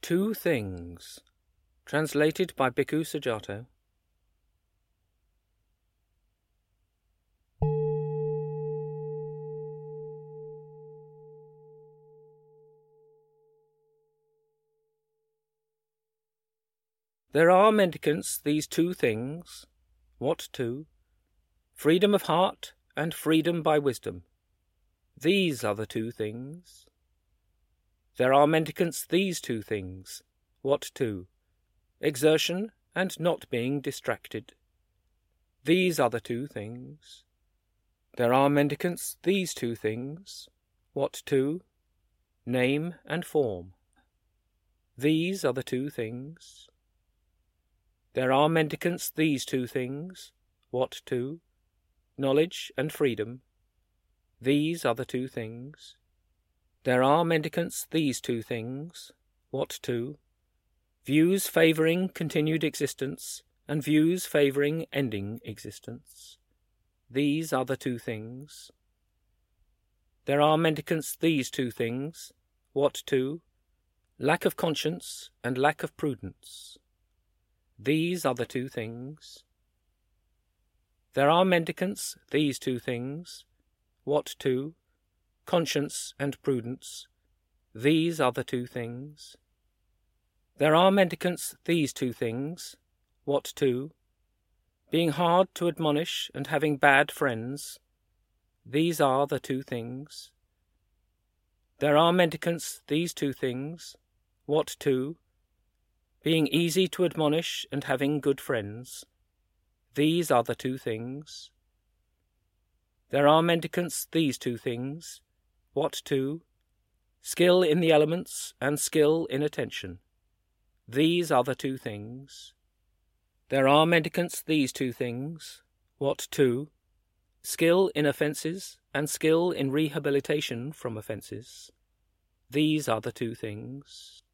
Two Things, translated by Bhikkhu Sujato. There are mendicants these two things. What two? Freedom of heart and freedom by wisdom. These are the two things. There are mendicants these two things. What two? Exertion and not being distracted. These are the two things. There are mendicants these two things. What two? Name and form. These are the two things. There are mendicants these two things. What two? Knowledge and freedom. These are the two things. There are mendicants these two things. What two? Views favouring continued existence and views favouring ending existence. These are the two things. There are mendicants these two things. What two? Lack of conscience and lack of prudence. These are the two things. There are mendicants these two things. What two? Conscience and prudence. These are the two things. There are mendicants these two things. What two? Being hard to admonish and having bad friends. These are the two things. There are mendicants these two things. What two? Being easy to admonish and having good friends. These are the two things. There are mendicants these two things. What two? Skill in the elements and skill in attention. These are the two things. There are mendicants these two things. What two? Skill in offences and skill in rehabilitation from offences. These are the two things.